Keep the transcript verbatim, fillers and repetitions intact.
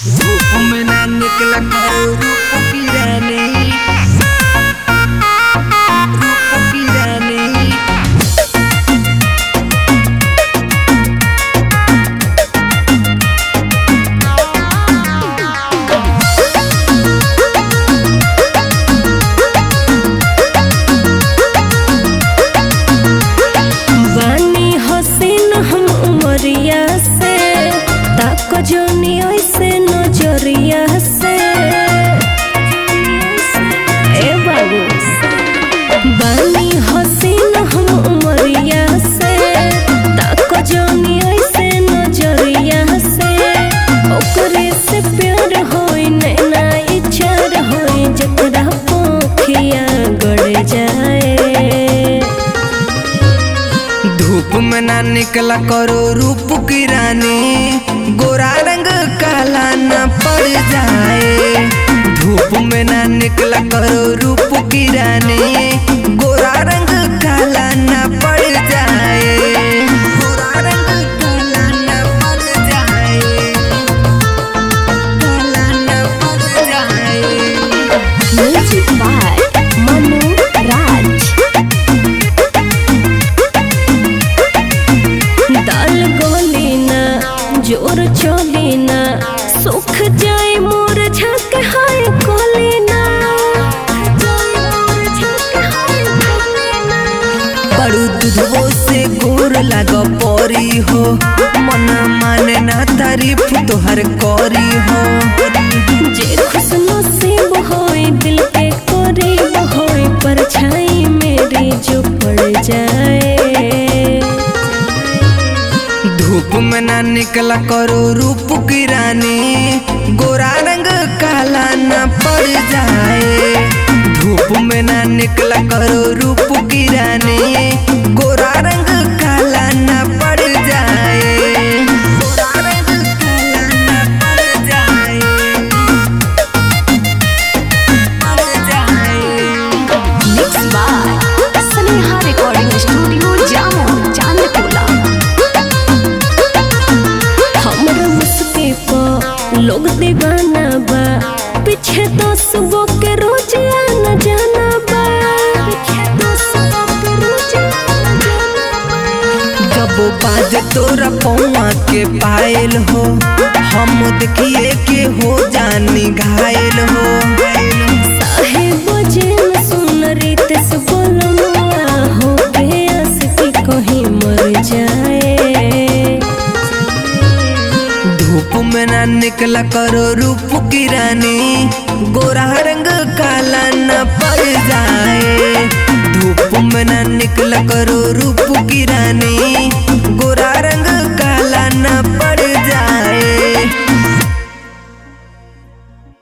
धूप में ना निकला करो रूप की रानी, रूप की रानी। वानी हसीन हम उमरिया से, ताको जोनी ऐसे नजरिया से। ए बाबू वानी हसीन हम उमरिया से, ताको जोनी ऐसे नजरिया से। ओकरे से प्यार होई नैना इच्छार होई, जकरा पोखिया गड़ जाए। धूप में ना निकला करो रूप की रानी, गोरा रंग काला ना पड़ जाए। धूप में ना निकला करो रूप की रानी, गोरा रंग काला ना पड़ जाए। गोरा रंग काला ना पड़ जाए, काला ना पड़ जाए। Music by Manu Raj. दाल गोली ना जोर चली ना, सुख जाए मोर झक हाय कोली ना। बड़ू दूधवो से गोर लाग परी हो, मन माने ना तारीफ तोहर करी हो। जे खुश नसीब होए दिल के करीब होए, परछाई मेरी जो पड़ जाए। धूप में ना निकला करो रूप की रानी, गोरा रंग काला ना पड़ जाए। धूप में ना निकला करो रूप की रानी, गोरा रंग काला ना पड़ जाए। गोरा रंग काला ना पड़ जाए, पड़ जाए। Mix by Sneha recording studio Jamo Chandtola. हमरा मुस्के पर लोग दीवाना बा, पीछे दस गो के रोज आना जाना बा। पीछे दस गो के रोज आना जाना बा। जब बाज तोरा पौआ के पायल हो, हम देखिए के हो जानी घायल हो। साहेब जेन सुन रीत बोलनुआ हो गया से कहीं मर जाए। धूप में ना निकला करो रूप की रानी, गोरा रंग काला न पड़ जाए। धूप में ना निकला करो रूप की रानी, गोरा रंग काला